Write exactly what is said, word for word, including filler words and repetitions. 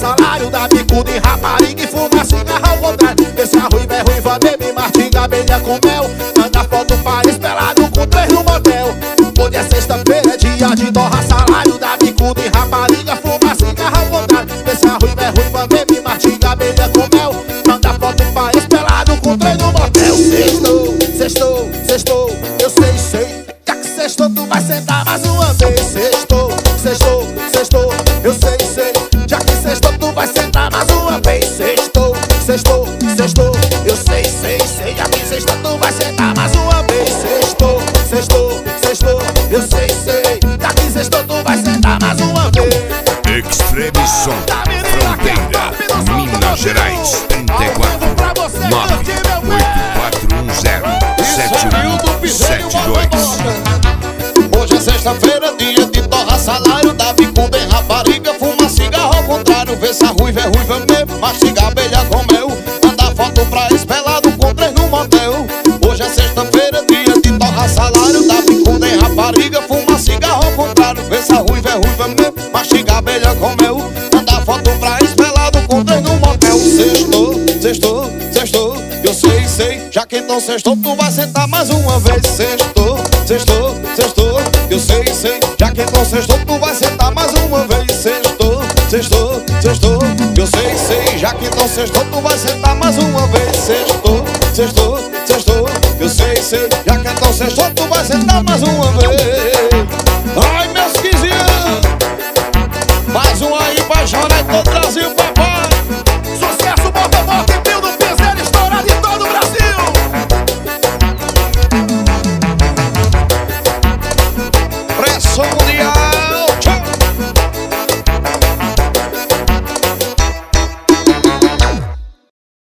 salário, dá bicuda em rapariga e fuma cigarro ao contrário. Vê se a ruiva é ruiva, bebe, mastiga abelha com mel. Manda foto para espelado com três no motel. Hoje é sexta-feira, é dia de torra salário, dá bicuda em rapariga, fuma cigarro ao contrário. Vê se a ruiva é ruiva, bebe, mastiga abelha com mel. Manda foto para espelado com três no motel. Sextou, sextou, sextou, eu sei, sei. Já que sextou, tu vai sentar mais uma vez. Sextou, sextou, sextou, eu sei, sei. Já que sextou, tu vai sentar mais uma vez. Sextou, sextou, sextou, eu sei, sei, sei. Já que sextou, tu vai sentar mais uma vez. Sextou, sextou, sextou, eu sei, sei. Já que sextou, tu vai sentar mais uma vez. Extreme Som, Fronteira, Minas Gerais, trinta e quatro, nove oito quatro um zero, sete um sete dois. Hoje é sexta-feira, dia de torra salário, dá bicuda em rapariga, fuma cigarro ao contrário. Vê se a ruiva é ruiva mesmo, mastiga abelha com mel. Manda foto pra espelado com três no motel. Hoje é sexta-feira, dia de torra salário, dá bicuda em rapariga, fuma cigarro ao contrário. Vê se a ruiva é ruiva mesmo, mastiga abelha com mel. Manda foto pra espelado com três no motel. Sextou, sextou, sextou, eu sei, sei. Já que então sextou, tu vai sentar mais uma vez. Sextou, sextou, sextou, eu sei, sei. Já que então sextou, tu vai sentar mais uma vez. Sextou, sextou, sextou, eu sei, sei. Já que então sextou, tu vai sentar mais uma vez. Sextou, sextou, sextou, eu sei, sei. Já que então sextou, tu vai sentar mais uma vez. Ai, meus quinze anos, mais um aí pra chorar em todo o Brasil.